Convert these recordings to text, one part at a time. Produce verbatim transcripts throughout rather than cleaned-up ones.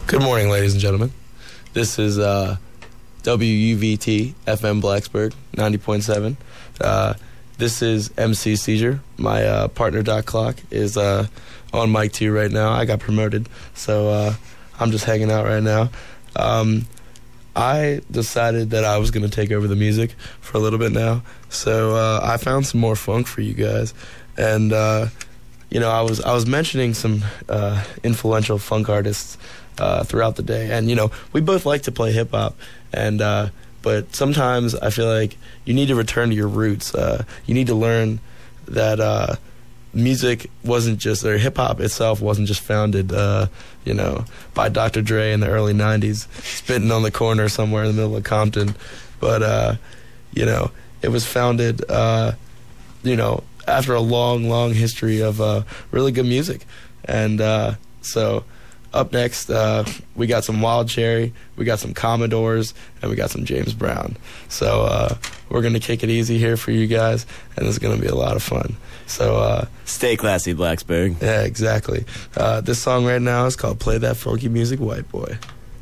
Good morning, ladies and gentlemen. This is uh, W U V T F M Blacksburg, ninety point seven. Uh, this is M C Seizure. My uh, partner, Doc Clock, is uh, on mic two right now. I got promoted, so uh, I'm just hanging out right now. Um, I decided that I was going to take over the music for a little bit now, so uh, I found some more funk for you guys. And, uh, you know, I was I was mentioning some uh, influential funk artists Uh, throughout the day, and you know we both like to play hip hop, and uh, but sometimes I feel like you need to return to your roots. Uh, you need to learn that uh, music wasn't just, or hip hop itself wasn't just founded, uh, you know, by Doctor Dre in the early nineties, spitting on the corner somewhere in the middle of Compton, but uh, you know it was founded, uh, you know, after a long, long history of uh, really good music, and uh, so. Up next, uh, we got some Wild Cherry, we got some Commodores, and we got some James Brown. So uh, we're going to kick it easy here for you guys, and it's going to be a lot of fun. So uh, stay classy, Blacksburg. Yeah, exactly. Uh, this song right now is called Play That Funky Music, White Boy.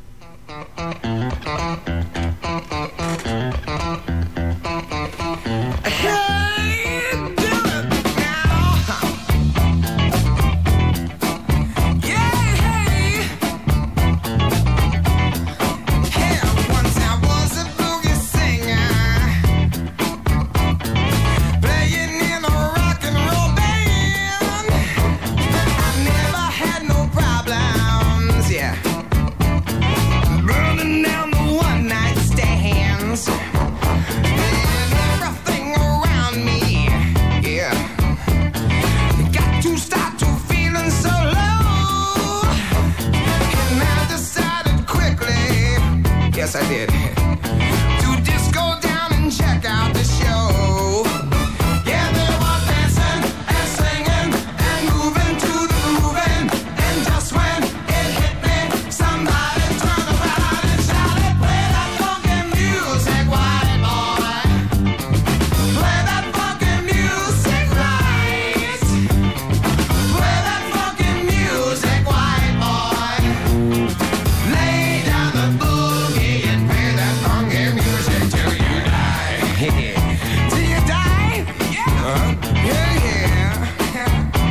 Yes, I did. To just go down and check out the show. Yeah, they were dancing and singing and moving to the grooving. And just when it hit me, somebody turned around and shouted, "Play that funky music, white boy. Play that funky music right. Play that funky music, white boy. Lay down the boogie. Funky music till you die. Till you die? Yeah. Uh-huh. Yeah, yeah.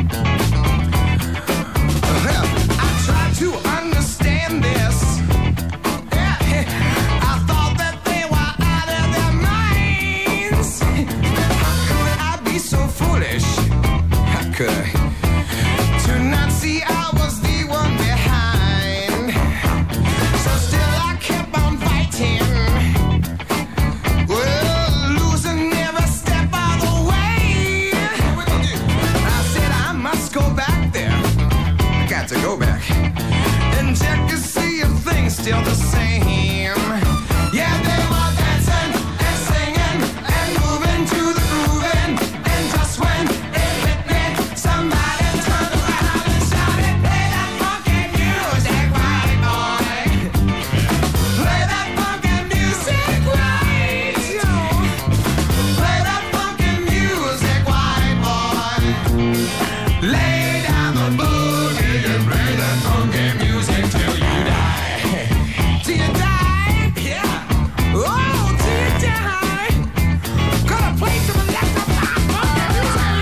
I tried to understand this. Yeah. I thought that they were out of their minds. How could I be so foolish? How could I? To not see I was the one behind. So still I kept on fighting. To go back and check to see if things still the same. Yeah, they were dancing and singing and moving to the grooving. And just when it hit me, somebody turned around and shouted, "Play that funky music, white boy. Play that funky music right. Play that funky music, white boy. Lay down the boogie. Play that funky music till you die. Till you die? Yeah. Oh, till you die. Gonna play some electrified funky music.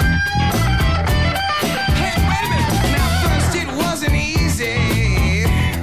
Hey, wait a minute. Now, first it wasn't easy.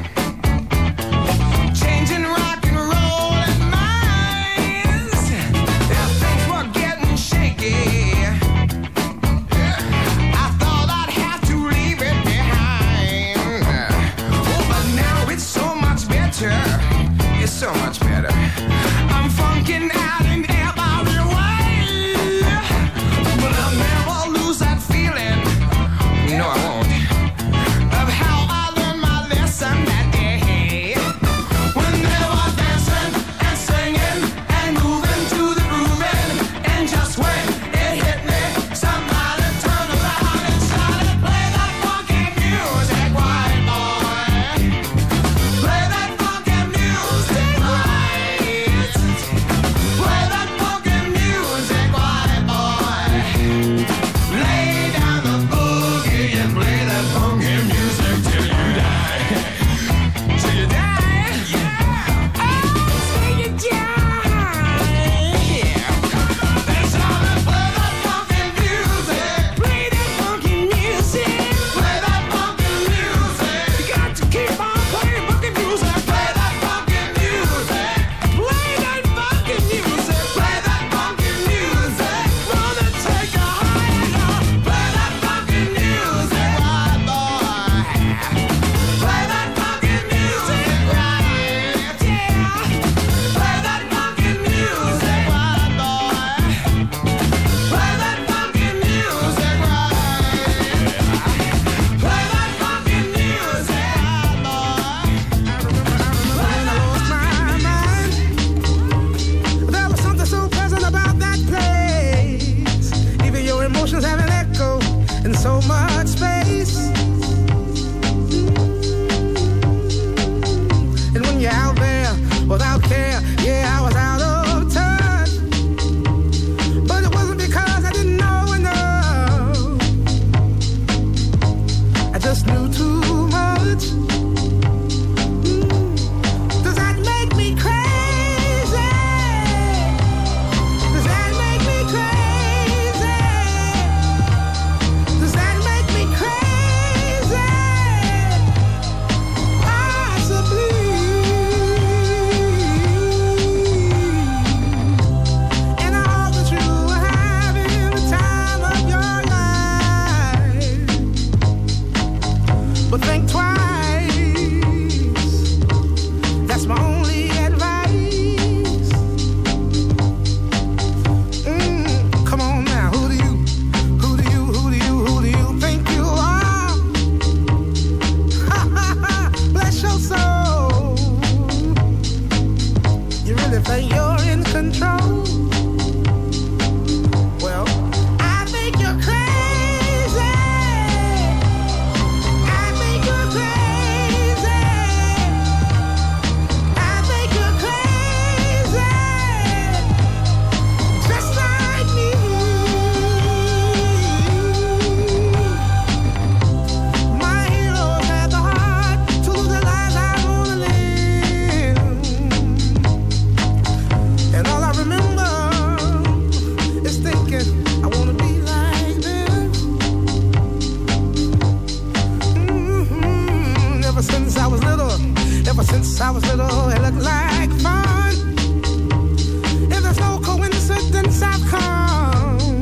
little, ever since I was little, it looked like fun. If there's no coincidence, I've come,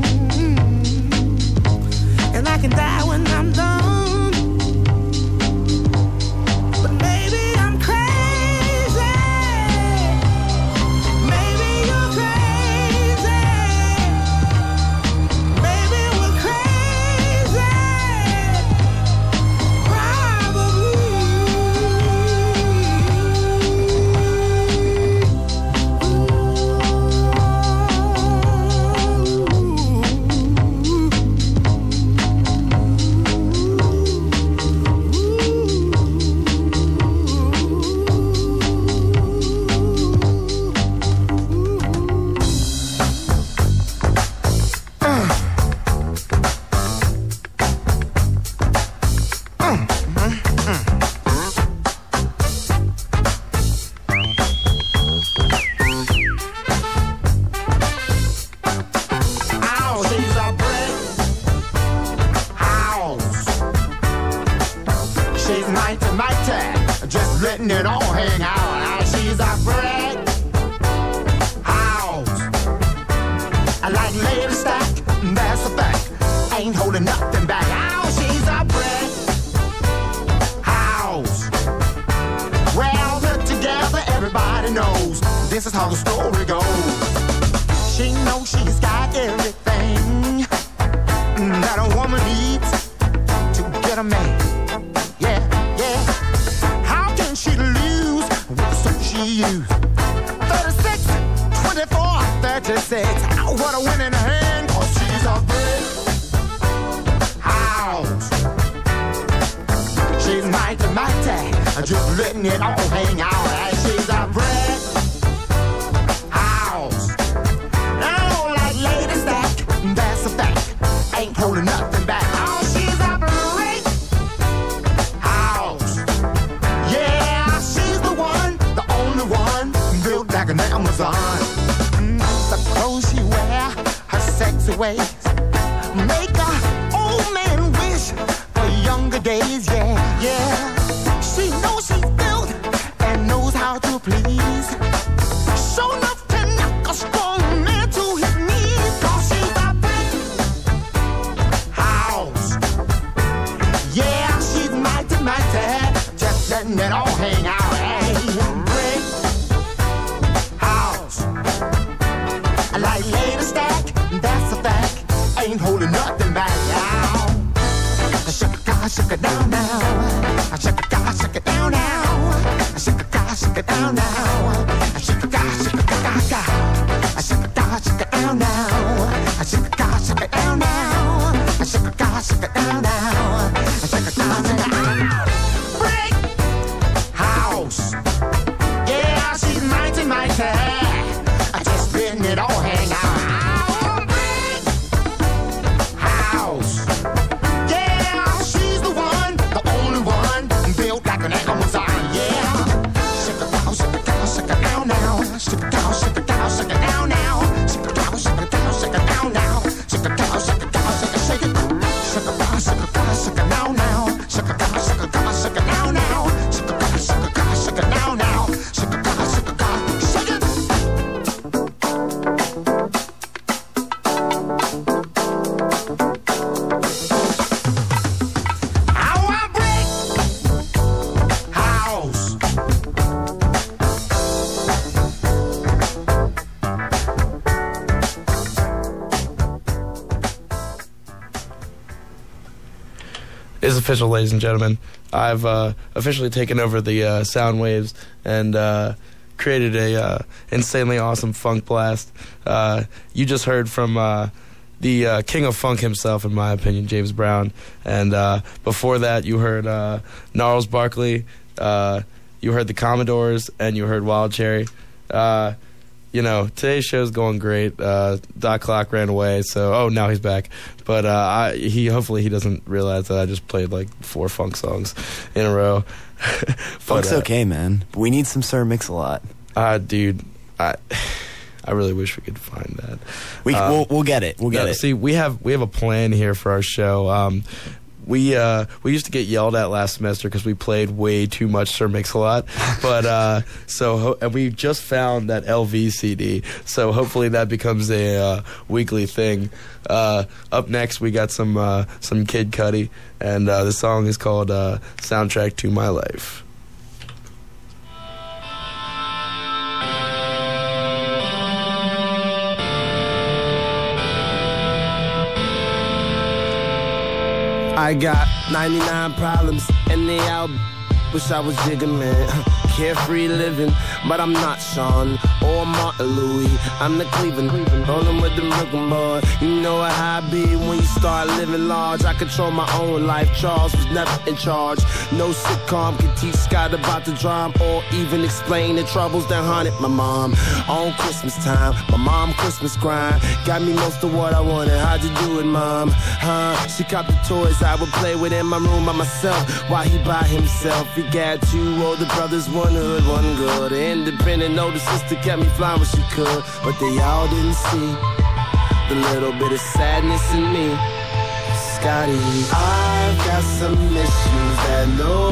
and I can die when I'm done. But maybe I'm crazy. Maybe you're crazy. Maybe we're crazy. It all hang out. Now she's a brick house. I like lady stack, that's a fact. Ain't holding nothing back. Now she's a brick house. Well put together, everybody knows this is how the story goes. She knows she's got everything that a woman needs to get a man. Yeah, yeah. She lose with the soap she used. thirty-six, twenty-four, thirty-six. Oh, what a winning hand, cause she's a brick house. She's mighty, mighty, just letting it all hang out. And she's a brick house. Oh, like lady stack, that's a fact. Ain't holding nothing back. Oh, she's a brick house. Built like an Amazon. Mm, the clothes she wear, her sexy ways, make a old man wish for younger days. Yeah, yeah. She knows she's built and knows how to please. So enough to knock a strong man to his knees. Cause she's a brick house. Yeah, she's mighty, mighty, just letting it all hang out. Hey, brick. Like lady stack, that's a fact. Ain't holding nothing back now. Shake it, God, shake it down now. Shake it, God, shake it down now. Shake it, God, shake it down now. Shake it, God, shake it, God, God. Shake it, God, shake it down now. Shake it, God, shake it down now. Shake it, God, shake it down now. Shake it, God, shake it down. Break house. Yeah, she's mighty, mighty. Just letting it all hang out. Brick house. Yeah, she's the one, the only one, built like an Amazon. Yeah. Shake it down, shake it down, shake it down now. Shake it down, shake it down, shake it down now. Shake it down, shake it down, shake it down now. Shake it down, shake it down, shake it, shake it. Shake it down, shake it down, shake it down now. Shake it down, shake it down, shake it down now. Shake it down, shake it down, shake it down now. Shake it down, shake it down, shake it. Is official, ladies and gentlemen. I've uh, officially taken over the uh, sound waves and uh, created a uh, insanely awesome funk blast. Uh, you just heard from uh, the uh, king of funk himself, in my opinion, James Brown. And uh, before that, you heard uh, Gnarls Barkley, uh, you heard the Commodores, and you heard Wild Cherry. Uh, you know, today's show's going great. Uh, Doc Clock ran away, so oh, now he's back. But uh, I, he hopefully he doesn't realize that I just played like four funk songs in a row. but, Funk's uh, okay, man. But we need some Sir Mix-a-Lot. Uh, dude, I I really wish we could find that. We um, we'll, we'll get it. We'll get no, it. See, we have we have a plan here for our show. Um, we uh, we used to get yelled at last semester because we played way too much Sir Mix-a-Lot. But uh, so ho- and we just found that L V C D. So hopefully that becomes a uh, weekly thing. Uh, up next, we got some uh, some Kid Cudi, and uh, the song is called uh, "Soundtrack to My Life." I got ninety-nine problems and they out. Wish I was Jigga Man. Carefree living, but I'm not Sean or Martin Louis. I'm the Cleveland, rolling with the Brooklyn boy. You know how I be when you start living large. I control my own life. Charles was never in charge. No sitcom can teach Scott about the drama or even explain the troubles that haunted my mom. On Christmas time, my mom Christmas grind got me most of what I wanted. How'd you do it, mom? Huh? She copped the toys I would play with in my room by myself while he by himself. He got two older brothers, one hood, one good. An independent older sister kept me flying when she could, but they all didn't see the little bit of sadness in me. Scotty, I've got some issues that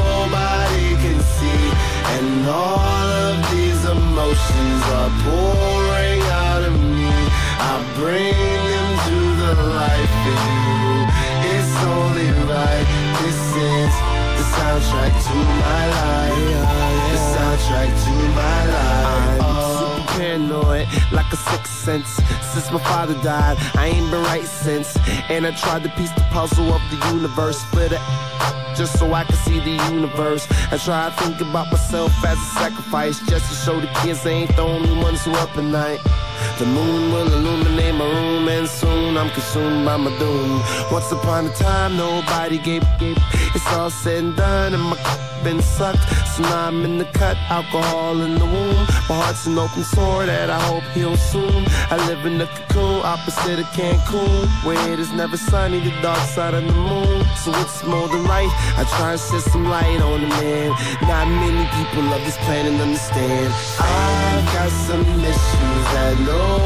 nobody can see, and all of these emotions are pouring out of me. I bring them to the light for you. It's only right. This is the soundtrack to my life. The soundtrack to my life. I'm super paranoid, like a sixth sense. Since my father died, I ain't been right since. And I tried to piece the puzzle of the universe, split it just so I can see the universe. I try to think about myself as a sacrifice, just to show the kids they ain't the only ones who up at night. The moon will illuminate my room, and soon I'm consumed by my doom. Once upon a time, nobody gave a. It's all said and done, and my cup been sucked. So now I'm in the cut, alcohol in the womb. My heart's an open sore that I hope heals soon. I live in the cocoon, opposite of Cancun, where it is never sunny, the dark side of the moon. So it's more than right, I try and shed some light on the man. Not many people of this planet understand. I've got some issues that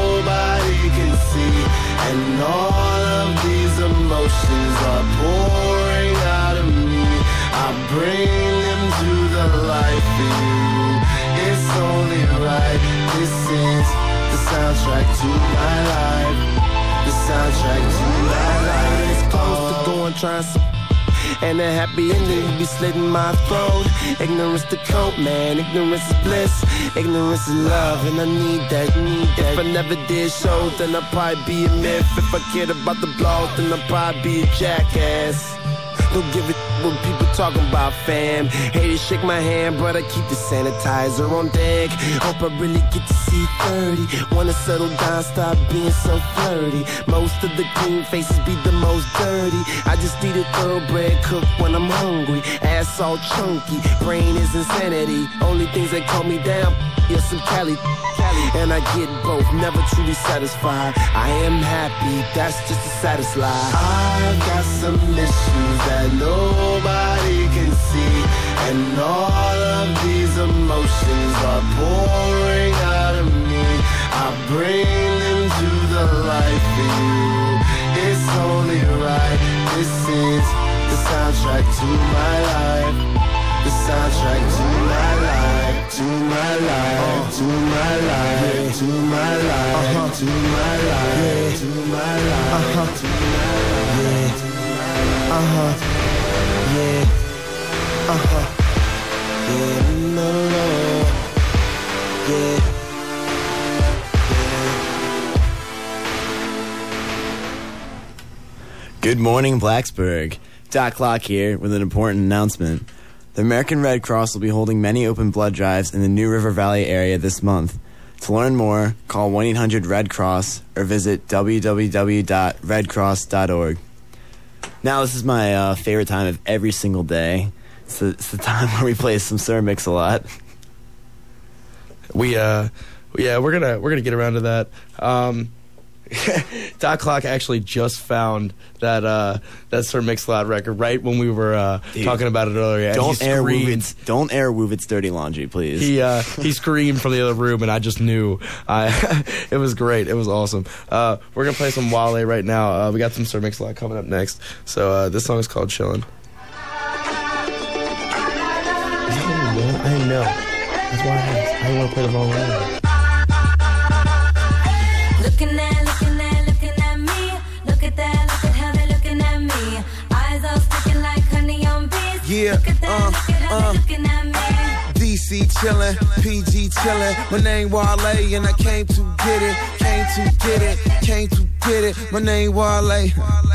nobody can see, and all of these emotions are pouring out of me. I bring them to the light for you. It's only right. This is the soundtrack to my life. The soundtrack to my life. It's close to going trying some, and a happy ending be slitting my throat. Ignorance the coat, man. Ignorance is bliss. Ignorance is love, and I need that, need that. If I never did show, then I'd probably be a myth. If I cared about the blog, then I'd probably be a jackass. Don't give it when people talking about fam. Haters shake my hand, but I keep the sanitizer on deck. Hope I really get to see thirty. Wanna settle down, stop being so flirty. Most of the clean faces be the most dirty. I just need a thoroughbred cook when I'm hungry. Ass all chunky, brain is insanity. Only things that calm me down, yeah, some Cali. And I get both, never truly satisfied. I am happy, that's just the saddest lie. I've got some issues that nobody can see, and all of these emotions are pouring out of me. I bring them to the light for you. It's only right. This is the soundtrack to my life. The soundtrack to my life, to my life, to my life, to my life, to my life, to my life, to my life, uh-huh, yeah, uh-huh, yeah, no, yeah, yeah. Good morning, Blacksburg. Doc Clock here with an important announcement. The American Red Cross will be holding many open blood drives in the New River Valley area this month. To learn more, call one eight hundred red cross or visit w w w dot red cross dot org. Now, this is my uh, favorite time of every single day. It's the, it's the time where we play some Sir Mix-a-Lot. We, uh, yeah, we're gonna we're gonna get around to that. Um, Dot Clock actually just found that uh, that Sir Mix-a-Lot record right when we were uh, talking about it earlier. And Don't he air screamed. Woovit's, don't air Woovit's dirty laundry, please. He uh, he screamed from the other room, and I just knew. I it was great. It was awesome. Uh, we're gonna play some Wale right now. Uh, we got some Sir Mix-a-Lot coming up next. So uh, this song is called "Chillin'." I didn't know. That's why I, I didn't want to play the wrong one. Looking at, looking at, looking at me. Look at that, look at how they're looking at me. Eyes all sticking like honey on bees. Yeah, Look at that, uh, look at how uh. they're looking at me. D C chillin', P G chillin'. My name Wale and I came to get it, came to get it, came to get it. My name Wale.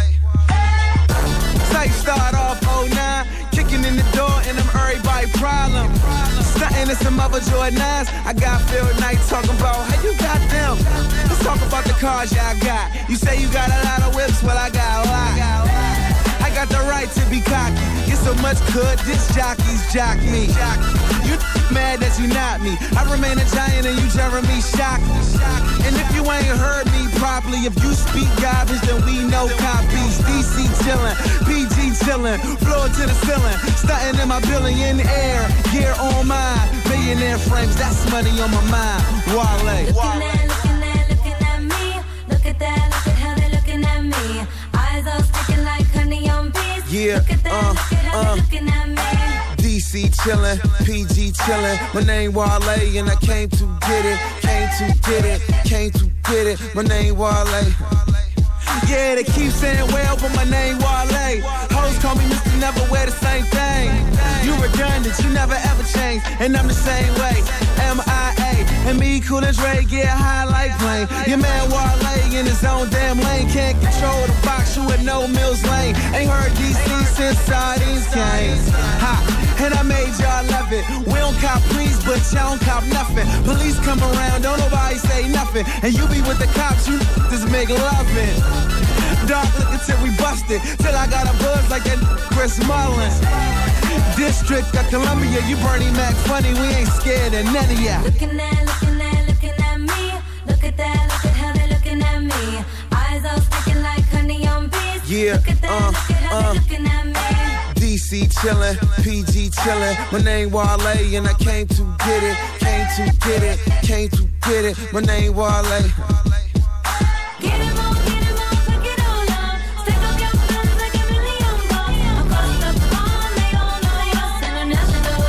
Sight start off oh nine, kicking in the door and I'm everybody problem. Stuntin' in some other Jordan nines. I got Phil Knight talking about how you got them. Let's talk about the cars y'all got. You say you got a lot of whips, well I got a lot. I got the right to be cocky. Get so much good, this jockeys jock me. You mad that you not me. I remain a giant and you Jeremy Shockey. And if you ain't heard me properly, if you speak garbage, then we know copies. D C chillin', P G chillin', floor to the ceiling, stuntin' in my billion air, gear on mine, millionaire frames, that's money on my mind. Wale. Looking at, looking at, looking at me. Look at that, look at how they're looking at me. Eyes all sticking like honey on bees. Yeah, Look at that, uh, look at how uh. they're looking at me. D C chillin', P G chillin'. My name Wale and I came to get it, came to get it, came to get it. My name Wale. Yeah, they keep saying well, but my name Wale. Hoes call me Mister Never Wear the same thing. You redundant, you never ever change, and I'm the same way. M I A and me, cool as Ray, get high like plane. Your man Wale in his own damn lane, can't control the box, you at no Mills Lane. Ain't heard D C since sardines came. Ha, and I made y'all love it. We don't cop please, but y'all don't cop nothing. Police come around, don't nobody say nothing, and you be with the cops, you just make loving. Dark looking till we busted, till I got a buzz like that Chris Mullins. District of Columbia, you Bernie Mac funny, we ain't scared of none of ya. Looking at, looking at, looking at me. Look at that, look at how they're looking at me. Eyes all sticking like honey on bees. Yeah, Look at that, uh, look at how uh. they're looking at me. D C chillin', P G chillin'. My name Wale and I came to get it, came to get it, came to get it. My name Wale. Get him on, get him on, fuck it all on. Stack up your funds like a million bucks. Across the pond, they all know us international.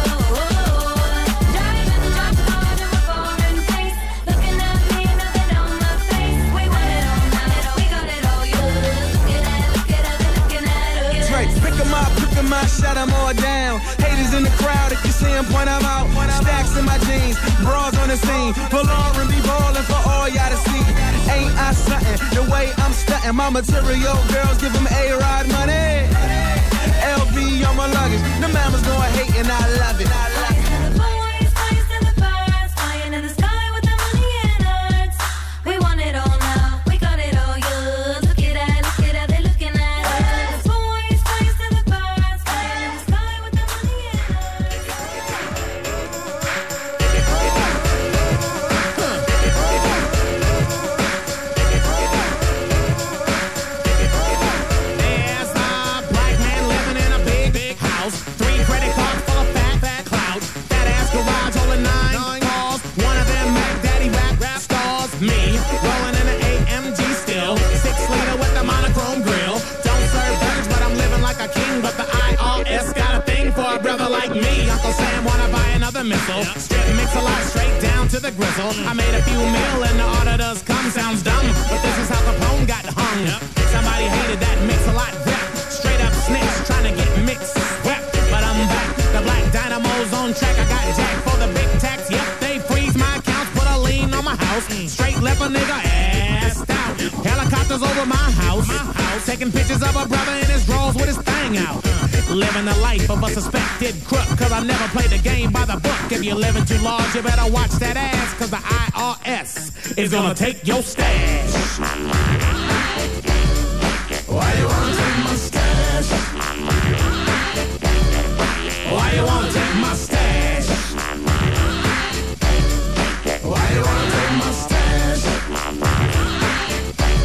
Driving, drop hard in my foreign face. Looking at me, nothing on my face. We want it all, want it all, we got it all. You look at that, look at that, they're looking at us. Drake, pick 'em up, pick 'em up, shut 'em all down. Haters in the crowd, if you see 'em, point 'em out. Stacks in my jeans, bras on the scene. Pull on and be ballin' for all y'all to see. Ain't I something? The way I'm stunting, my material girls give 'em A-Rod money. L V on my luggage, the mamas gon' hate and I love it. I love it. To the boys, flies to the birds, flying in the sky with the money and earth. We want it all now, we got it all, yeah. Look at that, look at that, they're looking at us. Boys, flies to the birds, flying in the sky with the money and earth. There's a black man living in a big, big house. Three credit cards full of fat, fat clout. That ass garage holding nine, nine cars. One of them Mac Daddy rap, rap stars. Me, rolling in an A M G still. Six liter with the monochrome grill. Don't serve birds, but I'm living like a king. But the I R S got a thing for a brother like me. Uncle Sam wanna buy another missile. Strip mix a lot straight down to the grizzle. I made a few mil and the auditors come. Sounds dumb, but this is how Capone got hung. Somebody hated that mix a lot rap. Straight up snitch trying to get mixed swept. But I'm back, the black dynamo's on track. I got jack for the big tax. Yep, they freeze my accounts, put a lien on my house. Straight left a nigga assed out. Helicopters over my house. Taking pictures of a brother in his drawers with his thing out. Living the life of a suspected crook, cause I never played the game by the book. If you're living too large, you better watch that ass, cause the I R S is gonna take your stash. Why you wanna take my stash? Why you wanna take my stash? Why you wanna take my stash?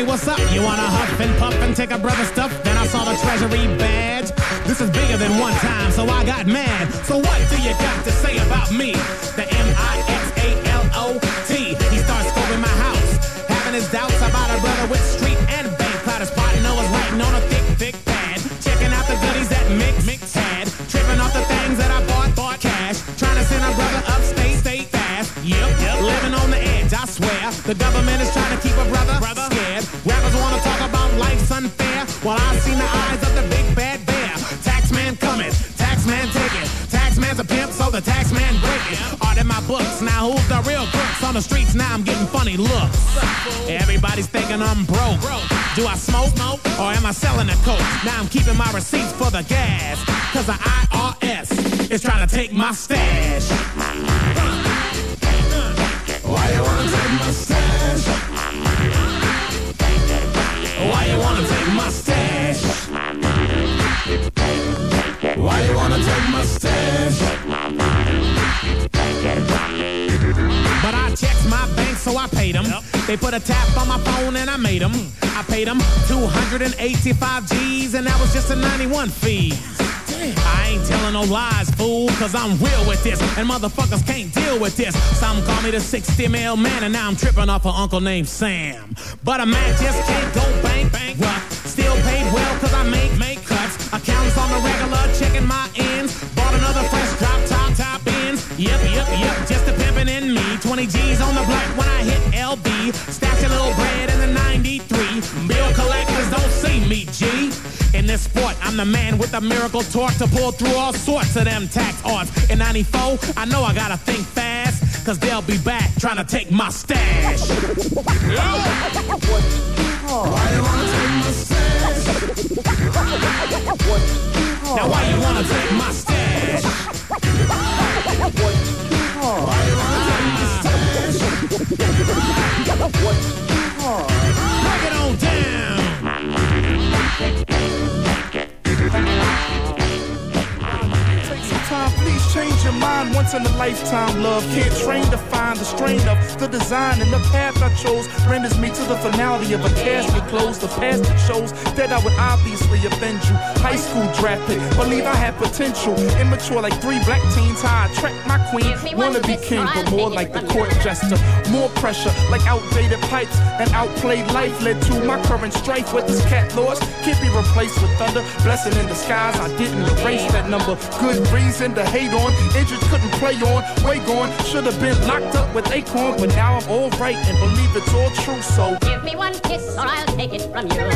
me what's up. You wanna huff and puff and take a brother's stuff? Then I saw the treasury badge. This is bigger than one time, so I got mad. So what do you got to say about me? The M I X A L O T. He starts scoping my house, having his doubts about a brother with street and bank clout. His partner was writing on a thick, thick pad, checking out the goodies that Mix Mix had, tripping off the things that I bought, bought cash, trying to send a brother upstate, state fast. Yep, yep, living on the edge, I swear. The government is trying to keep a brother, brother scared. Rappers wanna talk about life's unfair. Well, I've seen the eyes of the big bad bear. Taxman coming, taxman taking. Taxman's a pimp, so the taxman breaking. Art in my books, now who's the real crooks? On the streets now I'm getting funny looks. Everybody's thinking I'm broke. Do I smoke, or am I selling a coke? Now I'm keeping my receipts for the gas, cause the I R S is trying to take my stash. Why you wanna take my stash? Why you wanna take my stash? Why you wanna take my stash? But I checked my bank, so I paid them. Yep. They put a tap on my phone and I made them. I paid them two hundred eighty-five G's and that was just a ninety-one fee. I ain't telling no lies, fool, cause I'm real with this, and motherfuckers can't deal with this. Some call me the sixty mil man, and now I'm tripping off an uncle named Sam. But a man just can't go bank, bank, rough. Still paid well cause I make, make cuts. Accounts on the regular, checking my ends. Bought another fresh drop top, top ends. Yep, yep, yep, just a pimpin' in me. twenty G's on the block when I hit L B. Stash a little bread in the ninety-three. Bill collectors don't see me, G. In this sport, I'm the man with the miracle torque to pull through all sorts of them tax arts. In ninety-four, I know I gotta think fast, cause they'll be back trying to take my stash. Why you wanna take my stash? Now why you wanna take my stash? Why you wanna take my stash? Break it on down. Take some time, please change your mind. Once in a lifetime, love can't train to find the strain of the design and the path I chose renders me to the finality of a casket closed. The past that shows that I would obviously offend you. High school draft pick, believe I had potential. Immature like three black teens, how I track my queen. Wanna be king, but more like the court jester. More pressure, like outdated pipes. And outplayed life led to my current strife with this cat lost. Can't be replaced with thunder. Blessing in disguise, I didn't erase that number. Good reason to hate on. Injured, couldn't play on. Way gone, should have been locked up with Acorn. But now I'm all right and believe it's all true, so give me one kiss or I'll take it from you.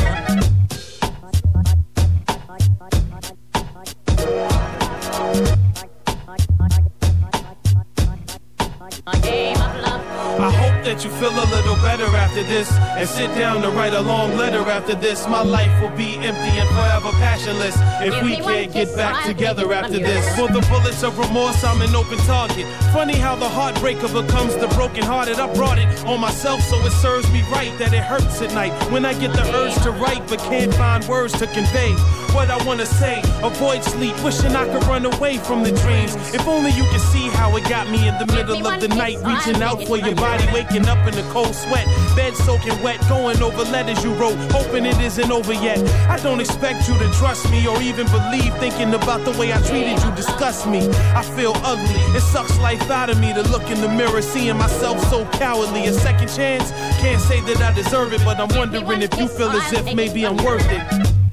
A game of love. I hope that you feel a little better after this and sit down to write a long letter after this. My life will be empty and forever passionless if we can't get back together after this. For the bullets of remorse, I'm an open target. Funny how the heartbreaker becomes the brokenhearted. I brought it on myself so it serves me right that it hurts at night when I get the urge to write but can't find words to convey what I wanna say. Avoid sleep, wishing I could run away from the dreams. If only you could see how it got me in the middle of the night, reaching out for your body, waking up in a cold sweat, bed soaking wet, going over letters you wrote, hoping it isn't over yet. I don't expect you to trust me or even believe, thinking about the way I treated you disgust me. I feel ugly, it sucks life out of me to look in the mirror, seeing myself so cowardly. A second chance, can't say that I deserve it, but I'm wondering if you feel as if maybe I'm worth it.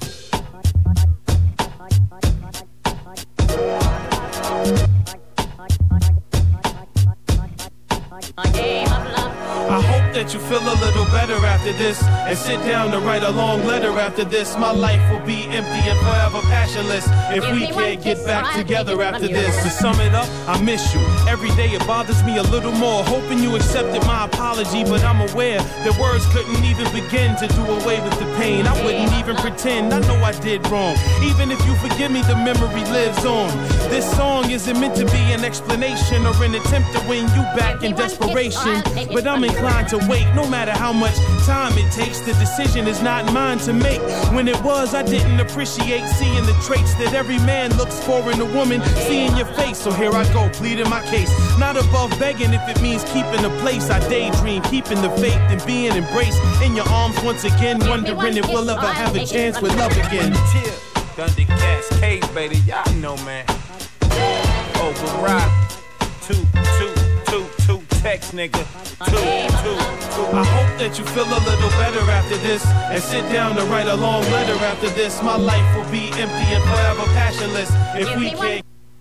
A game of love. I hope that you feel a little better after this and sit down to write a long letter after this. My life will be empty and forever passionless if we can't get back together after this. To sum it up, I miss you. Every day it bothers me a little more, hoping you accepted my apology, but I'm aware that words couldn't even begin to do away with the pain. I wouldn't even pretend, I know I did wrong. Even if you forgive me, the memory lives on. This song isn't meant to be an explanation or an attempt to win you back in desperation. But I'm inclined to wait, no matter how much time it takes. The decision is not mine to make. When it was, I didn't appreciate seeing the traits that every man looks for in a woman. Seeing your face, so here I go, pleading my case. Not above begging if it means keeping a place. I daydream, keeping the faith and being embraced in your arms once again. Wondering if we'll ever have a chance with love again. Thundercats, Cave, baby, y'all know, man. Override, two, two, two, two, text, nigga, two, two, two. I hope that you feel a little better after this and sit down to write a long letter after this. My life will be empty and forever passionless if we can't.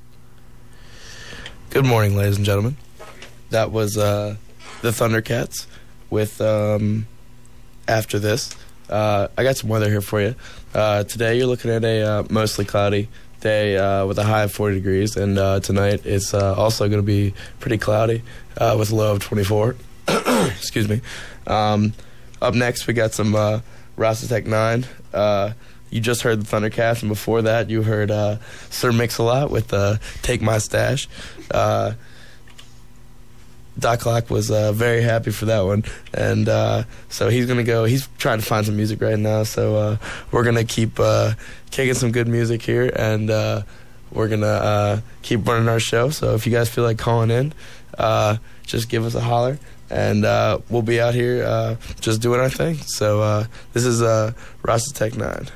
Good morning, ladies and gentlemen. That was uh, the Thundercats with um, After This. Uh, I got some weather here for you. Uh, today you're looking at a uh, mostly cloudy day uh, with a high of forty degrees, and uh, tonight it's uh, also going to be pretty cloudy uh, with a low of twenty-four. Excuse me. Um, up next we got some uh, Rasta Tech nine. Uh, you just heard the Thundercats, and before that you heard uh, Sir Mix-a-Lot with uh, Take My Stash. Uh, Doc Clock was uh, very happy for that one, and uh, so he's gonna go. He's trying to find some music right now, so uh, we're gonna keep uh, kicking some good music here, and uh, we're gonna uh, keep running our show. So if you guys feel like calling in, uh, just give us a holler, and uh, we'll be out here uh, just doing our thing. So uh, this is uh, Rasta Tech nine.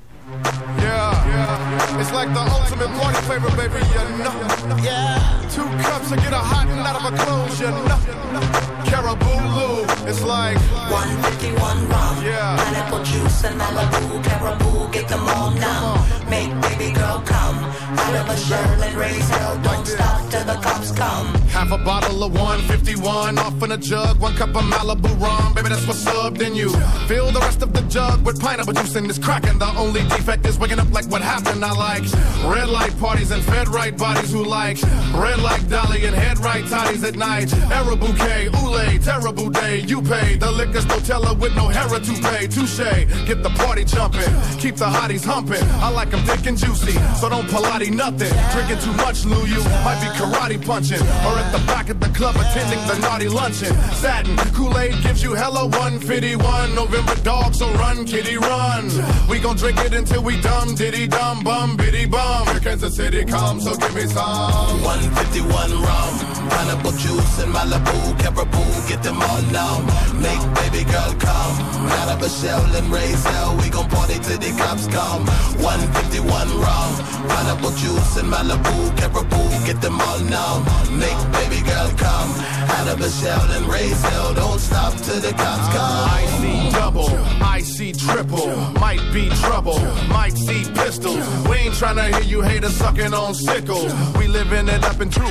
Yeah, yeah, it's like the ultimate party flavor, baby, you know. Yeah. Two cups to get a hot and out of a clothes, you know. Caraboo, it's like one fifty-one rum, yeah. Pineapple juice and Malibu, Caraboo, get them all now. Make baby girl come out of a shell and raise hell. Don't stop till the cops come. Half a bottle of one fifty-one off in a jug, one cup of Malibu rum, baby, that's what's up. Then you fill the rest of the jug with pineapple juice and it's cracking. The only defect is waking up like what happened. I like red light parties and fed right bodies who like red like Dolly and head right toddies at night. Era bouquet, oolay, terrible day. You pay the liquor's no teller with no hera to pay. Touche, get the party jumping, keep the hotties humping. I like them thick and juicy, so don't Pilates nothing. Drinking too much, Lou, you might be karate punching, or at the back of the club attending the naughty luncheon. Satin Kool-Aid gives you hella one fifty-one. November dog, so run, kitty, run. We gon' drink it until we dumb, diddy, dumb, bum, biddy, bum. Here Kansas City comes, so give me some. one fifty-one rum, pineapple juice and Malibu, Caraboo, get them all now. Make baby girl come out of a shell and raise hell. We gon' party till the cops come. one fifty-one rum, pineapple juice and Malibu, Caraboo, get them all now. Make baby girl come out of a shell and raise hell. Don't stop till the cops come. I see double, I see triple, might be trouble, might see pistols. We ain't tryna hear you haters sucking on sickles. We living it up in true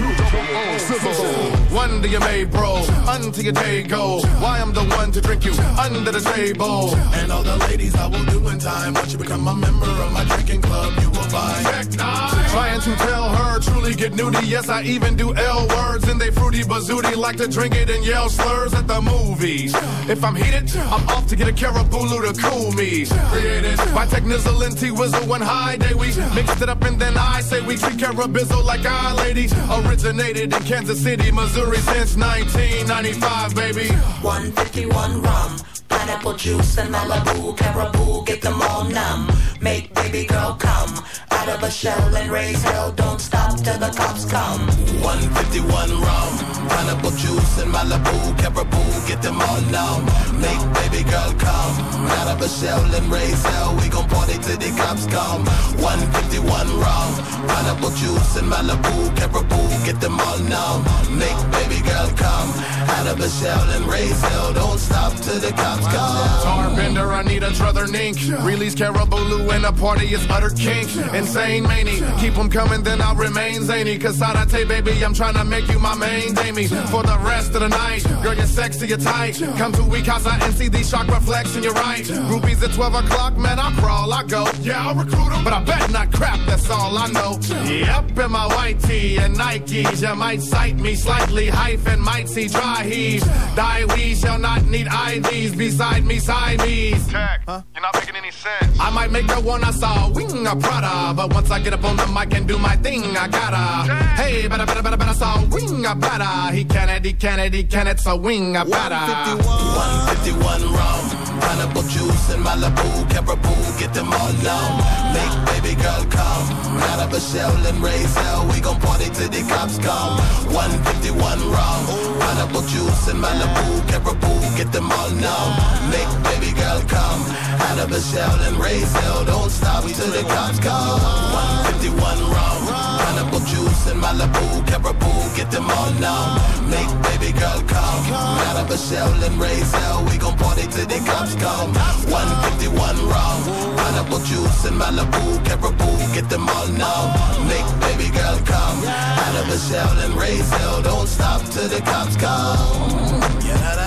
one to your made, bro, until your day go. Why I'm the one to drink you under the table. And all the ladies I will do in time. Once you become a member of my drinking club, you will find. Trying to tell her, truly get nudie. Yes, I even do L words and they fruity bazooty. Like to drink it and yell slurs at the movies. If I'm heated, I'm off to get a Caraboo to cool me. Created by Technizzle and T-Wizzle one high day. We mixed it up and then I say we treat Carabizzle like our ladies. Originated in Kansas City, Missouri since nineteen ninety-five, baby. one fifty-one rum, pineapple juice and Malibu, Caraboo, get them all numb. Make baby girl come out of a shell and raise hell. Don't stop till the cops come. one fifty-one rum, pineapple juice and Malibu, Caraboo, get them all now. Make baby girl come out of a shell and raise hell. We gon' party till the cops come. one fifty-one rum, pineapple juice and Malibu, Caraboo, get them all now. Make baby girl come out of a shell and raise hell. Don't stop till the cops come. Tar bender, I need a druther nink. Release Caraboo and the party is utter kink. Insane manie, keep them coming then I'll remain zany. Cause Sadate, baby, I'm trying to make you my main Damie for the rest of the night. Girl, you're sexy, you're tight. Come to Wikasa and see these shock reflex and you're right. Rubies at twelve o'clock, man, I crawl, I go. Yeah, I'll recruit them, but I bet not crap, that's all I know. Yep, in my white tee and Nikes, you might sight me slightly hyphen, might see dry heaves. Die we shall not need I Ds beside me, Siamese. Tech, huh? You're not making any sense. I might make the one I saw wing a Prada, but once I get up on the mic and do my thing, I gotta. Dang. Hey, better, better, better, better, saw wing a better. He can it, he can it, he can it, so wing a better. one fifty-one rum, pineapple juice and Malibu, Caribou, get them all numb. Make baby girl come out of a shell and raise hell. We gon' party till the cops come. one fifty-one rum, pineapple juice and Malibu, Caribou, get them all numb. Make baby girl come out of a shell and raise hell. Don't stop till the cops come. one fifty-one rum, pineapple juice and Malibu, Caribou, get them all numb. Make baby girl come out of a shell and raise hell. We gon' party till the cops come. one fifty-one rum, pineapple juice and Malibu, Caribou, get them all numb. Make baby girl come out of a shell and raise hell. Don't stop till the cops come. Yeah,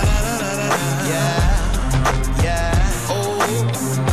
yeah, yeah. Oh.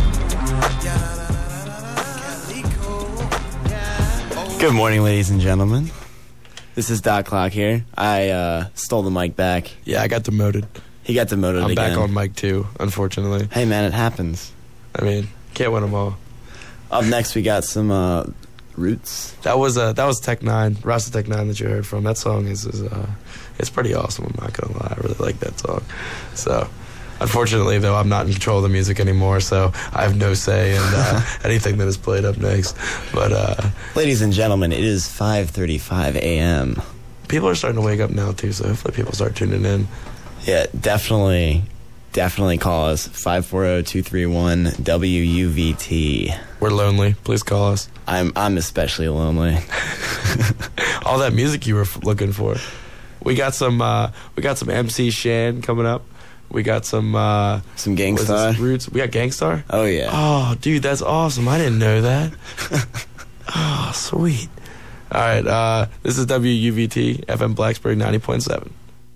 Good morning, ladies and gentlemen. This is Dot Clock here. I uh, stole the mic back. Yeah, I got demoted. He got demoted I'm again. back on mic two, unfortunately. Hey, man, it happens. I mean, can't win them all. Up next, we got some uh, Roots. That was uh, that was Tech Nine, Rasta Tech Nine that you heard from. That song is, is uh, it's pretty awesome. I'm not gonna lie, I really like that song. So, unfortunately, though, I'm not in control of the music anymore, so I have no say in uh, anything that is played up next. But, uh, ladies and gentlemen, it is five thirty-five a.m. People are starting to wake up now too, so hopefully people start tuning in. Yeah, definitely, definitely call us five four zero, two three one, W U V T. We're lonely. Please call us. I'm I'm especially lonely. All that music you were f- looking for. We got some uh, we got some M C Shan coming up. We got some uh, some Gangstar Roots. We got Gangstar. Oh yeah. Oh, dude, that's awesome. I didn't know that. Oh, sweet. All right, uh, this is W U V T F M Blacksburg ninety point seven.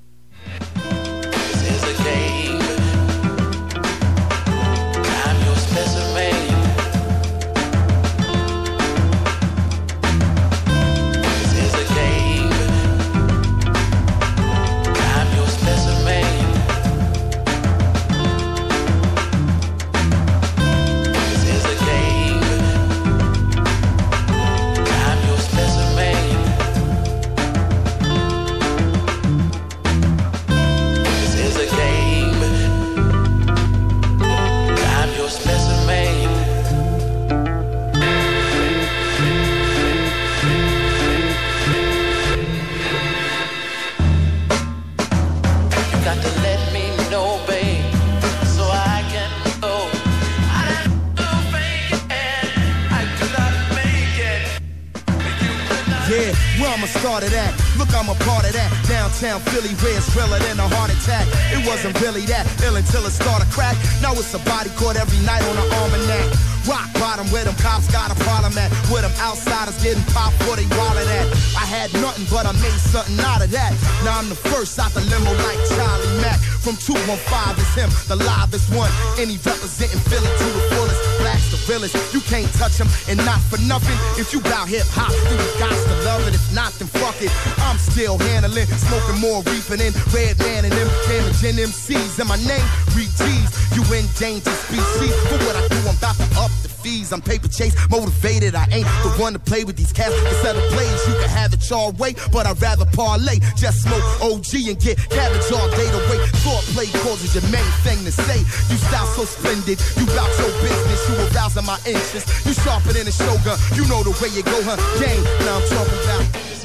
Downtown Philly, where it's realer than a heart attack. It wasn't really that ill until it started crack. Now it's a body court every night on the almanac. Rock bottom where them cops got a problem at. Where them outsiders getting popped for they wallet at. I had nothing but I made something out of that. Now I'm the first out the limo like Charlie Mack. From two one five is him, the livest one. And he representing Philly to the fullest. Blacks the realest, you can't touch him. And not for nothing, if you bout hip hop, you got to love it. If not, then fuck it. I'm still handling, smoking more reefing in. Red Man and them damaging M Cs. And my name, Reed G's. You endangered species. For what I do, I'm about to up the fees. I'm paper chase, motivated. I ain't the one to play with these cats. Instead of plays, you can have it your way. But I'd rather parlay. Just smoke O G and get cabbage all day to wait. Play causes your main thing to say. You style so splendid, you bout your business, you arousing my interest. You sharper than a shogun, you know the way you go, huh? Game, now I'm talking about.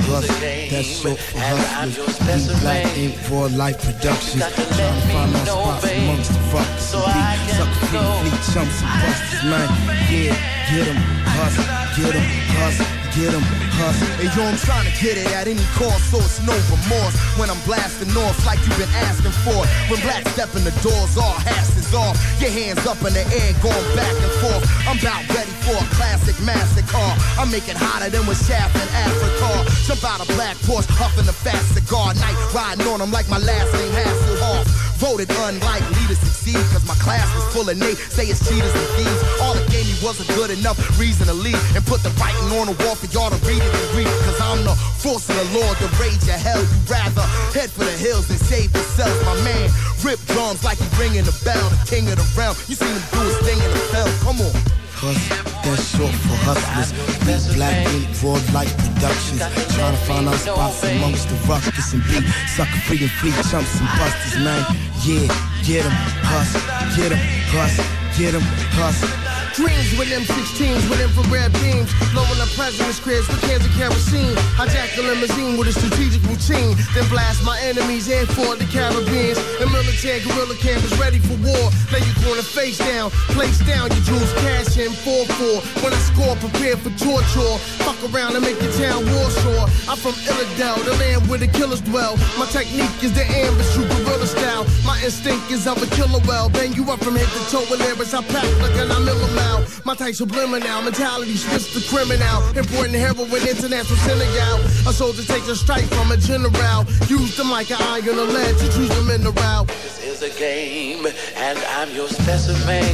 That's short for hustlers. Deep Black Ink for Life Productions. Trying to find my spots amongst the fuckers. So beat, sucker free, fleet chumps and busters, man. Yeah, get 'em, hustle, get 'em, hustle. Get 'em, hustle. Hey, yo, I'm trying to get it at any cost, so it's no remorse. When I'm blasting off like you've been asking for. When black step in the doors, all hats is off. Your hands up in the air, going back and forth. I'm about ready for a classic massacre. I make it hotter than with Shaft in Africa. Jump out a black Porsche, huffing a fast cigar. Night riding on them like my last name Hasselhoff. Voted unlikely to succeed, cause my class was full of Nate, say it's cheaters and thieves. All it gave me wasn't good enough reason to leave and put the writing on the wall for y'all to read it and read it. Cause I'm the force of the Lord, the rage of hell. You rather head for the hills than save yourself. My man rip drums like he ringing the bell, the king of the realm. You seen him do his thing in the film. Come on. Hustle, that's short for hustlers. Big black ink, broad light productions. Trying to find our spots amongst the ruckus and beat sucker free and free chumps and busters, man. Yeah, get 'em, hustle, get 'em, hustle, get 'em, hustle. Dreams with M sixteens with infrared beams, blowing up president's cribs with cans of kerosene. Hijack the limousine with a strategic routine, then blast my enemies and for the Caribbeans. The military guerrilla camp is ready for war. Lay your corner face down, place down your jewels, cash in four four. When I score, prepare for torture. Fuck around and make your town war sore. I'm from Illidale, the land where the killers dwell. My technique is the ambush, true guerrilla style. My instinct is of a killer well. Bang you up from head to toe with lyrics I pack like an I'm now. My type subliminal mentality switch the criminal. Important heroin, international Senegal. A soldier takes a strike from a general. Use them like an iron or lead to choose them in the route. This is a game, and I'm your specimen.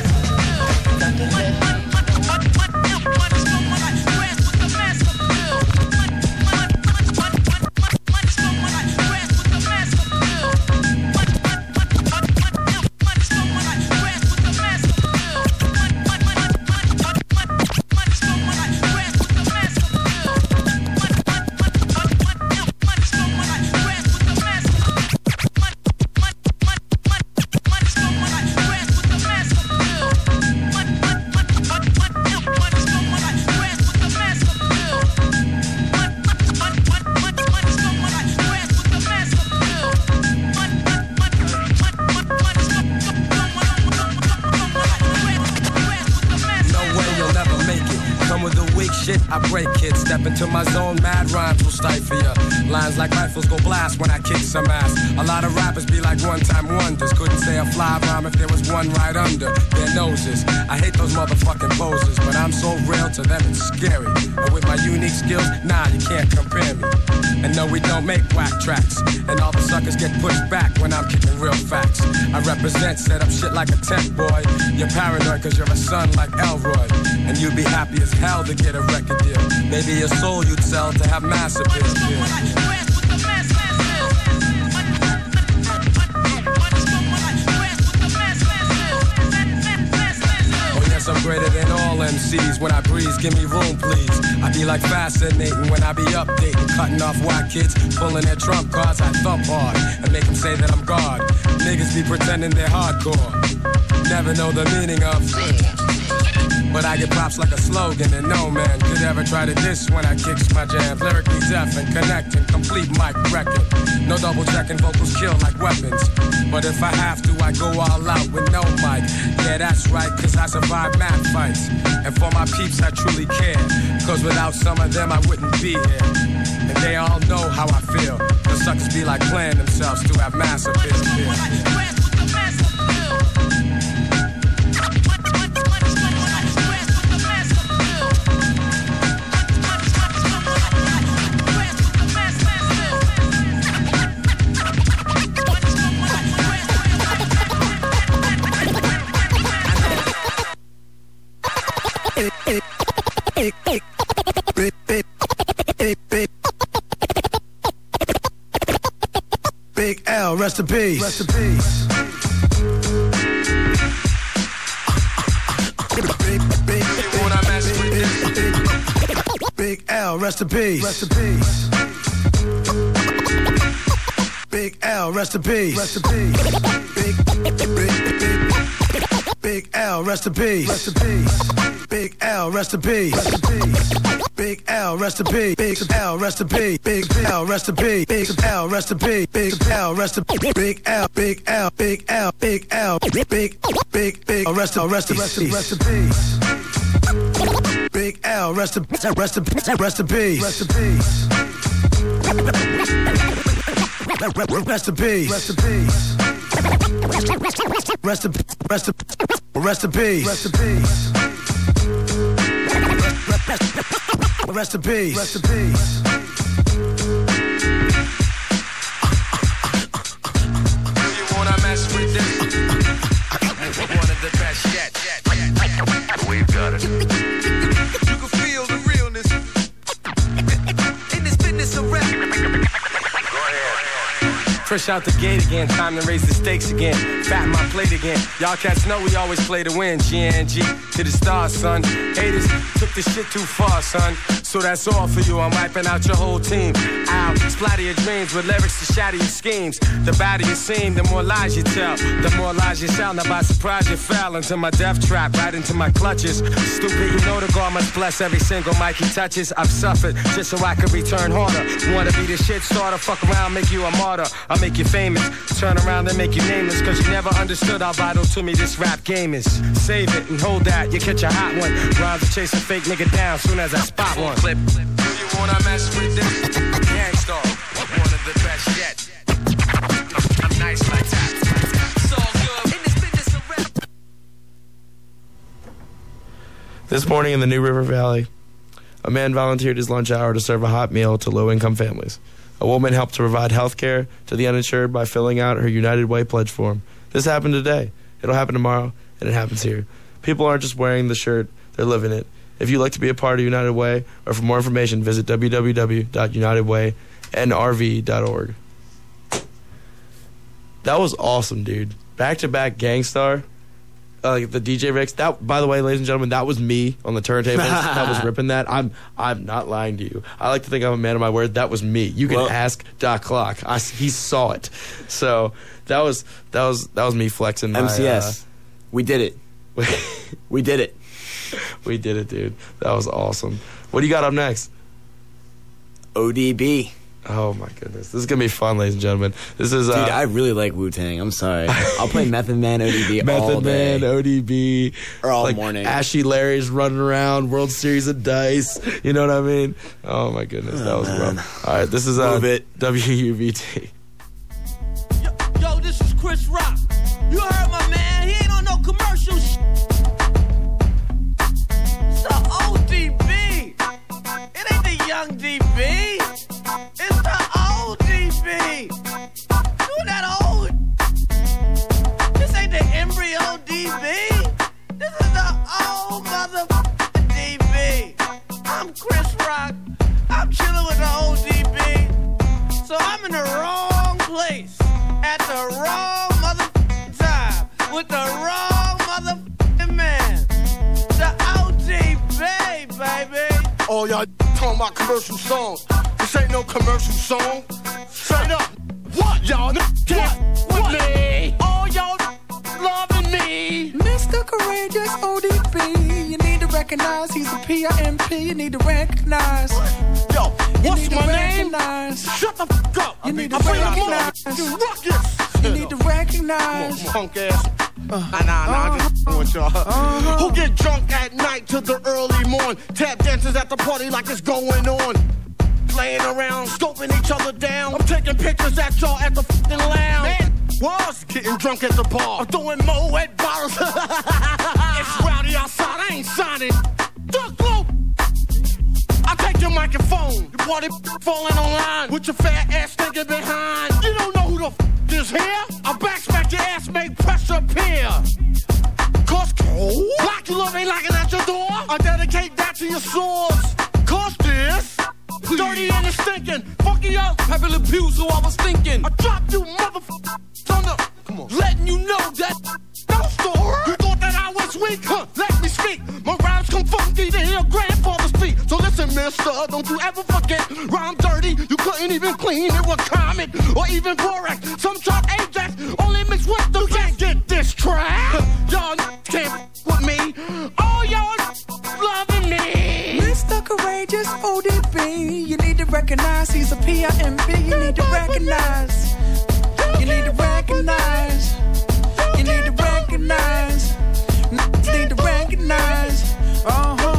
I break it, step into my zone, mad rhymes will stifle ya. Lines like rifles go blast when I kick some ass. A lot of rappers be like one-time wonders. Couldn't say a fly rhyme if there was one right under their noses. I hate those motherfucking poses, but I'm so real to them it's scary. And with my unique skills, nah, you can't compare me. And no, we don't make whack tracks. And all the suckers get pushed back when I'm kicking real facts. I represent, set up shit like a tent boy. You're paranoid cause you're a son like Elroy. And you'd be happy as hell to get a record deal. Maybe your soul you'd sell to have mass appeal. I'm greater than all M Cs. When I breeze, give me room, please. I be like fascinating when I be updating, cutting off white kids, pulling their trump cards. I thump hard and make them say that I'm God. Niggas be pretending they're hardcore, never know the meaning of. But I get props like a slogan, and no man could ever try to diss when I kicks my jams. Lyrically deaf and connecting, complete mic record. No double checking, vocals kill like weapons. But if I have to, I go all out with no mic. Yeah, that's right, cause I survive mad fights. And for my peeps, I truly care. Cause without some of them, I wouldn't be here. And they all know how I feel. The suckers be like playing themselves to have mass appeal. Big L, rest in peace. Rest in peace. Big L, rest in peace. Rest in peace. Big L, rest in peace. Rest in peace. Big, big, big, Big L, rest in peace. Rest in peace. Big L, rest in peace. Rest in peace. Big L, rest in peace. Big L, rest in peace. Big L, rest in peace. Big L, rest in peace. Big L, rest in peace. Big L, Big L, Big L, Big L, Big, Big, Big, rest in, rest in, rest in, rest in peace. Big L, rest in, rest in, rest in peace. Rest in peace. Rest in peace. Rest in peace. Rest in peace. Rest in, rest in, rest in peace. Rest in peace. Rest in peace. Rest in peace. You wanna we've got it. You can feel the realness in this business of rap. Fresh out the gate again, time to raise the stakes again. Fat my plate again. Y'all cats know we always play to win. G N G to the stars, son. Haters took this shit too far, son. So that's all for you. I'm wiping out your whole team. I'll splatter your dreams with lyrics to shatter your schemes. The badder you seem, the more lies you tell. The more lies you sound. Now by surprise you fell into my death trap, right into my clutches. Stupid, you know the God must bless every single mic he touches. I've suffered just so I can return harder. Wanna be the shit starter? Fuck around, make you a martyr. I'll make you famous. Turn around and make you nameless. Cause you never understood how vital to me this rap game is. Save it and hold that, you catch a hot one. Rhymes to chase a fake nigga down soon as I spot one. Clip. Do you wanna mess with this? Gangstar, one of the best yet. I'm nice like that. It's all good in this business of rap. This morning in the New River Valley, a man volunteered his lunch hour to serve a hot meal to low-income families. A woman helped to provide health care to the uninsured by filling out her United Way pledge form. This happened today. It'll happen tomorrow, and it happens here. People aren't just wearing the shirt, they're living it. If you'd like to be a part of United Way, or for more information, visit w w w dot united way n r v dot org. That was awesome, dude. Back-to-back Gangstar. Uh, like the D J Ricks. That, by the way, ladies and gentlemen, that was me on the turntables. That was ripping that. I'm I'm not lying to you. I like to think I'm a man of my word. That was me. You can well, ask Doc Clock. I, he saw it. So that was that was that was me flexing. M C S. My, uh, we did it. we did it. We did it, dude. That was awesome. What do you got up next? O D B. Oh my goodness, this is gonna be fun, ladies and gentlemen. This is, dude. Uh, I really like Wu-Tang. I'm sorry. I'll play Method Man, O D B Method all day. Man, O D B, or all like morning. Ashy Larry's running around, World Series of Dice. You know what I mean? Oh my goodness, oh, that was man. rough. All right, this is uh, W U V T. Yo, yo, this is Chris Rock. You heard my man? He ain't on no commercial sh**. It's the O D B. It ain't the young D B. It's the O D B. Do that old. This ain't the embryo D B. This is the old motherfucking D B. I'm Chris Rock. I'm chilling with the O D B. So I'm in the wrong place at the wrong motherfucking time with the wrong motherfucking man. The O D B, baby. Oh, y'all talking about commercial songs. This ain't no commercial song. Straight up. What? Y'all can't with me. Oh, y'all loving me. Mister Courageous O D B. You need to recognize he's a P I M P. You need to recognize. Yo, what's you my name? Recognize. Shut the fuck up. You need to I'm recognize. You ruckus. You need to recognize. Come on, punk ass. Uh, nah, nah, nah, uh, just with y'all. Uh, Who get drunk at night to the early morn? Tap dances at the party like it's going on. Playing around, scoping each other down. I'm taking pictures at y'all at the fucking lounge. Man, was getting drunk at the bar. I'm throwing Moe at bottles. It's rowdy outside, I ain't signing. Duck low. I take your microphone. You party falling online with your fat ass thinking behind. You don't know who the f is here? I backsmack your ass, make pressure appear. Cause black love ain't knocking at your door. I dedicate that to your swords. Cause this dirty and it's stinking. Fucking up. Pepper Le Pew, so I was thinking. I dropped you motherfuckers on the. Come on. Letting you know that. No story. You thought that I was weak? Huh? Let me speak. My rhymes come funky to hear grandfather speak. So listen, mister, don't you ever forget. Rhyme dirty, you couldn't even clean it with Comet or even Borax. Some chalk Ajax, only mixed with the. You can't get this track. Y'all can't with me. Oh, y'all loving me. Mister Courageous O D B. You need to recognize he's a P I M P. You need to recognize. You need to recognize. You need to recognize. You need to recognize. Uh huh.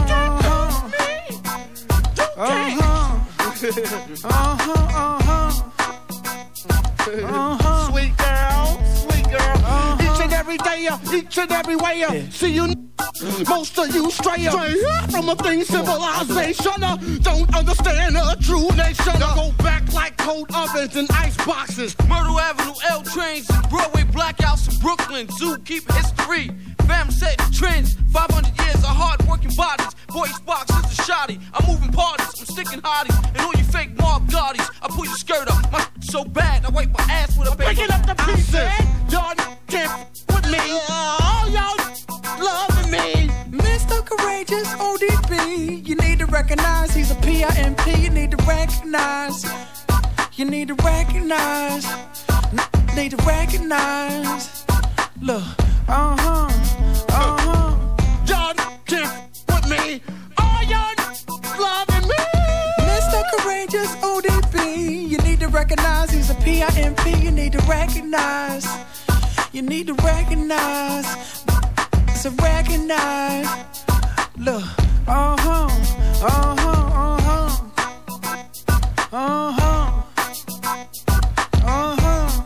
Uh huh. Uh huh. Uh huh. Sweet girl, sweet girl. Uh-huh. Each and every day, each and every way. Yeah. See you. Most of you stray up from a thing civilization. Uh, don't understand a true nation. Uh, go back like cold ovens and ice boxes. Myrtle Avenue, L trains, Broadway blackouts, and Brooklyn, zoo, keep history. Fam set trends, five hundred years of hard-working bodies. Boy Spock, sister Shotty, I'm moving parties, I'm sticking hotties. And all you fake mob Gottis, I pull your skirt up. My so bad, I wipe my ass with a paper. Breaking up the pieces, y'all can't with me. All y'all loving me. Mister Courageous O D B, you need to recognize he's a P I M P. You need to recognize. You need to recognize. Need to recognize. Look, uh huh, uh huh. Y'all can't with me. All y'all loving me. Mister Courageous O D B, you need to recognize he's a P I M P. You need to recognize. You need to recognize. So recognize. Look, uh huh, uh huh, uh huh, uh huh. Uh-huh.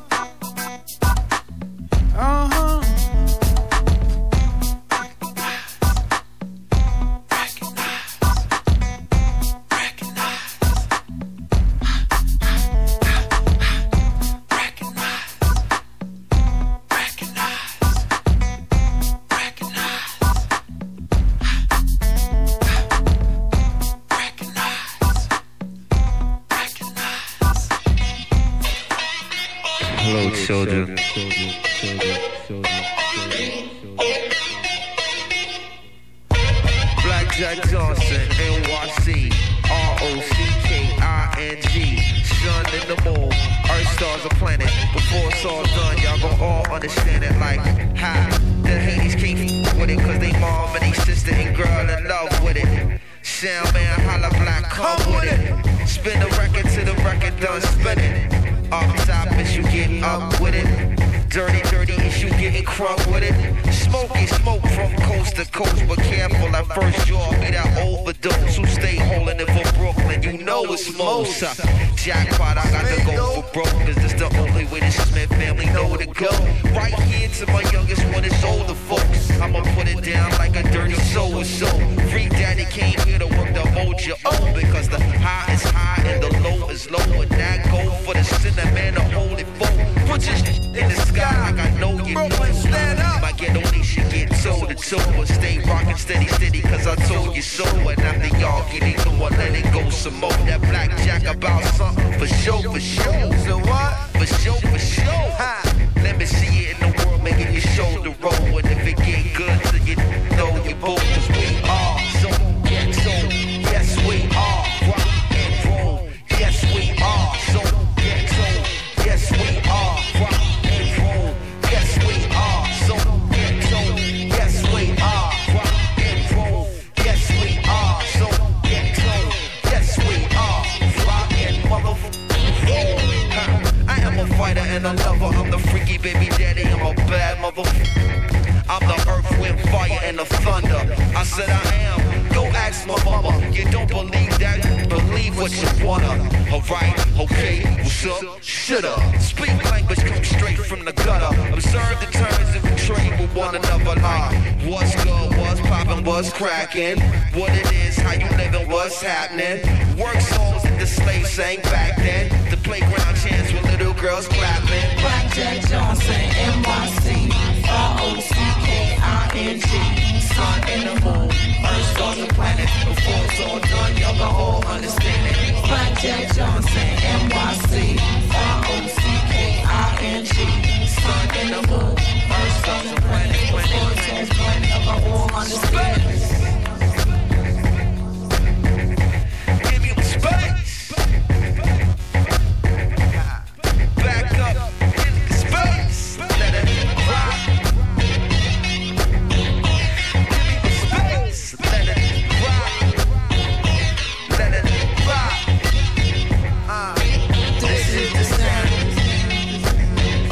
Uh-huh. Hello, children. Blackjack Johnson, N Y C, R O C K I N G. Sun in the moon, Earth, stars, a planet. Before it's all done, y'all gon' all understand it like, ha. The Hades can't f with it, cause they mom and they sister and girl in love with it. Sound man, holla black, come with it. Spin the record till the record done spinning. Up top is you get up with it. Dirty, dirty is you getting crunk with it. Smoke is smoke from coast to coast, but careful at first you'll be that overdose. Who stay holding it for Brooklyn, you know it's most. Uh, jackpot, I got to go for broke, cause this the only way the Smith family know to go. Right here to my youngest one is older folks. I'ma put it down like a dirty soul is so. Free daddy came here to work the mojo own, because the high is high and the low is low. And that go for the sinner man to hold it for. Put your shit in the sky like I know you know. Stand up. My ghetto nation get toe to toe, but stay rockin' steady, steady, cause I told you so. And after y'all get it going, let it go some more. That blackjack about something for sure, for sure. So what? For sure, for sure. Ha. Let me see it in the world, making your shoulder roll. And if it get good, so you know you both, cause we are so ghetto. Yes, we are. Rock and roll. Yes, we are. So ghetto. Yes, we are. Rock and roll. Yes, we are. So ghetto. Yes, we are. Rock and roll. Yes, we are. So ghetto. Yes, we are. Rock and motherfucker. I am a fighter and a lover. I'm the freaky baby daddy. I'm a bad motherfucker. I'm the earth, wind, fire, and the thunder. I said I am. Go ask my mama. You don't believe that? Believe what you wanna. Alright, okay, what's up? Shoulda. Speak language, come straight from the gutter. Observe the turns and we trade with one another. Like, what's good, what's poppin', what's crackin'? What it is, how you living, what's happening? Work songs that the slaves sang back then. The playground chants with little girls clapping. Blackjack Johnson, N Y C, R O C K I N G. Sun in the moon, Earth, stars, and planet. Before it's all done, y'all gon' all understand it. Blackjack Johnson, N Y C, R O C K I N G. Sun in the moon, Earth, stars, and planet. Before it's all done, y'all gon' all understand it. Give me space. Back up. Space. Let it rock. Give me space. Let it rock. Let it rock. Uh, this is the sound.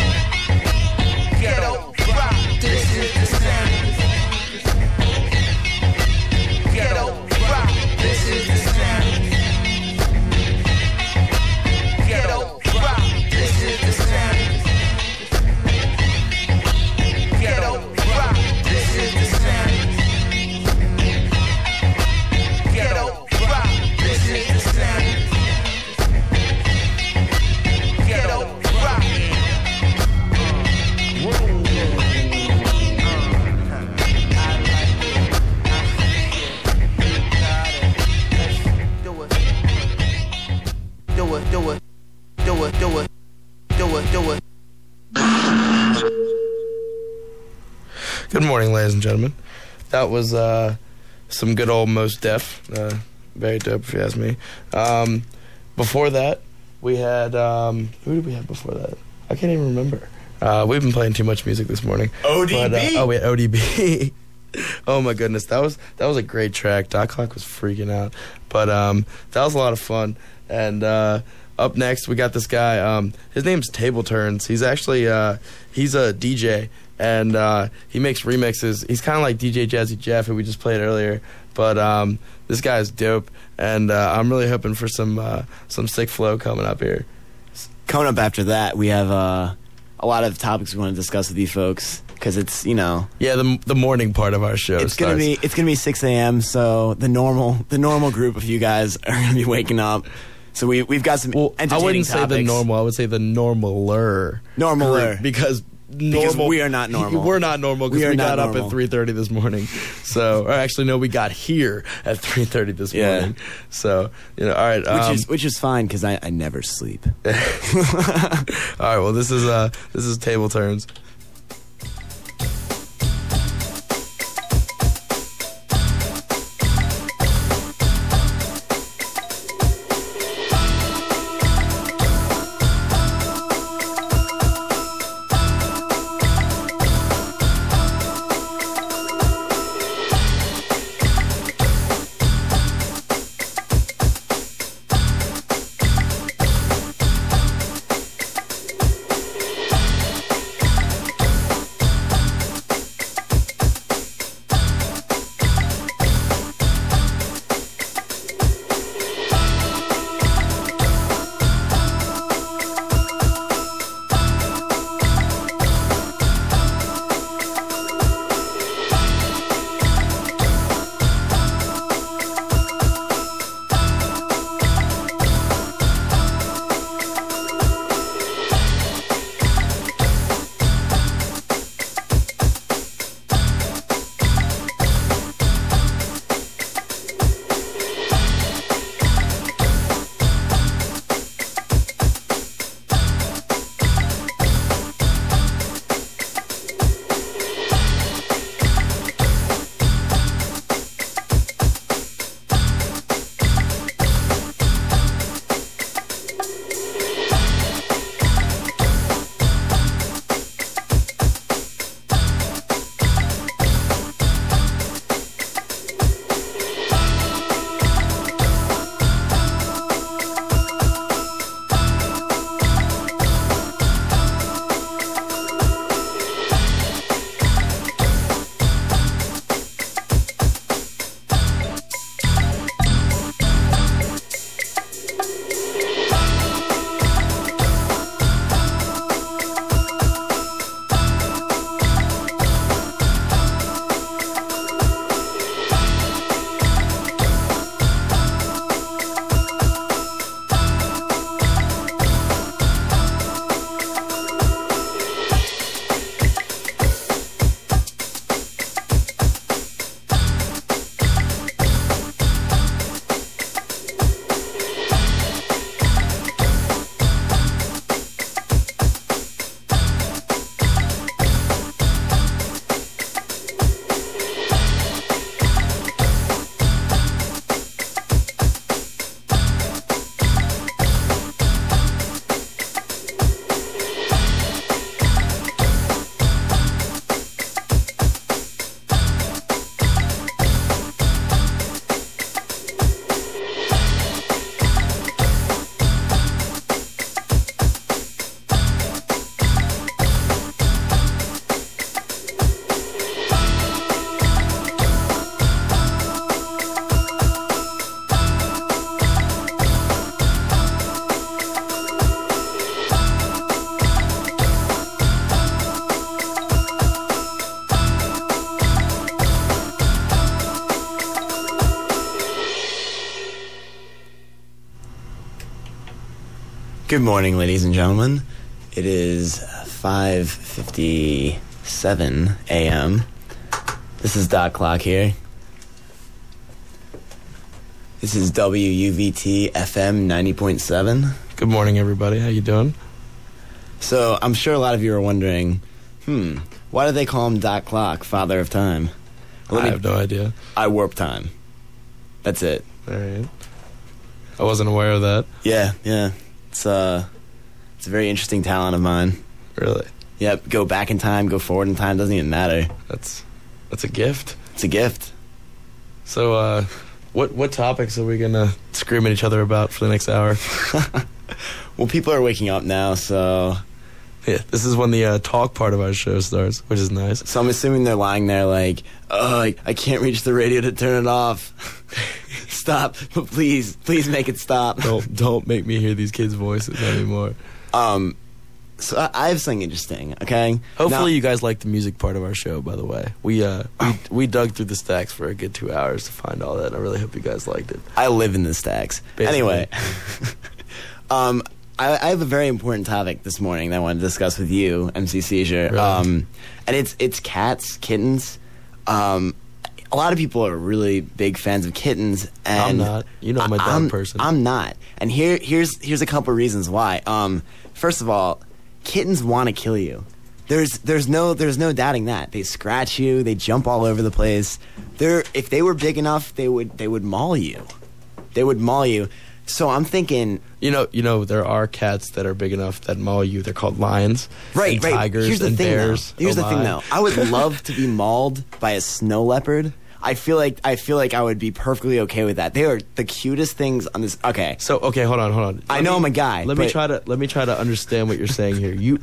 Ghetto rock. This is the sound. do it, do it, do it, do it, do it. Good morning, ladies and gentlemen. That was uh, some good old Mos Def. Uh, very dope, if you ask me. Um, before that, we had... Um, who did we have before that? I can't even remember. Uh, we've been playing too much music this morning. O D B? But, uh, oh, we had O D B. Oh, my goodness. That was that was a great track. Dot Clock was freaking out. But um, that was a lot of fun. And uh, up next, we got this guy. Um, his name's Table Turns. He's actually... Uh, he's a D J. And uh, he makes remixes. He's kind of like D J Jazzy Jeff, who we just played earlier. But um, this guy's dope, and uh, I'm really hoping for some uh, some sick flow coming up here. Coming up after that, we have uh, a lot of topics we want to discuss with you folks, because it's, you know... Yeah, the the morning part of our show It's going to be it's gonna be six a.m., so the normal the normal group of you guys are going to be waking up. So we, we've got some well, entertaining I wouldn't topics. say the normal. I would say the normaler. Normaler. Group, because... Because normal, we are not normal. We're not normal because we, we got not up normal. at three thirty this morning. So, or actually, no, we got here at three thirty this Yeah. morning. So, you know, all right. Which Um, is which is fine because I, I never sleep. all right. Well, this is uh this is Table Turns. Good morning, ladies and gentlemen. It is five fifty-seven a.m. This is Dot Clock here. This is W U V T F M ninety point seven. Good Good morning, everybody. How you doing? So, I'm sure a lot of you are wondering, hmm, why do they call him Doc Clock, Father of Time? Well, I me, have no idea. I warp time. That's it. All right. I wasn't aware of that. Yeah, yeah. It's, uh, it's a very interesting talent of mine. Really? Yep, go back in time, go forward in time, doesn't even matter. That's that's a gift. It's a gift. So, uh, what what topics are we going to scream at each other about for the next hour? Well, people are waking up now, so... Yeah, this is when the uh, talk part of our show starts, which is nice. So I'm assuming they're lying there like, oh, I, I can't reach the radio to turn it off. Stop, but please, please make it stop. Don't, don't make me hear these kids' voices anymore. Um... So I, I have something interesting, okay? Hopefully now, you guys like the music part of our show, by the way. We uh we, we dug through the stacks for a good two hours to find all that, and I really hope you guys liked it. I live in the stacks. Basically. Anyway, um, I, I have a very important topic this morning that I want to discuss with you, M C Seizure. Really? Um, and it's it's cats, kittens. Um, a lot of people are really big fans of kittens, and I'm not. You know I'm a dumb I'm, person. I'm not. And here here's here's a couple reasons why. Um, first of all, kittens want to kill you. There's there's no there's no doubting that. They scratch you, they jump all over the place. They're if they were big enough, they would they would maul you. They would maul you. So I'm thinking, you know, you know, there are cats that are big enough that maul you. They're called lions, right? And right. Tigers Here's the and thing, bears. though. Here's oh the thing, my. though. I would love to be mauled by a snow leopard. I feel like I feel like I would be perfectly okay with that. They are the cutest things on this. Okay, so okay, hold on, hold on. I let know me, I'm a guy. Let me try to let me try to understand what you're saying here. You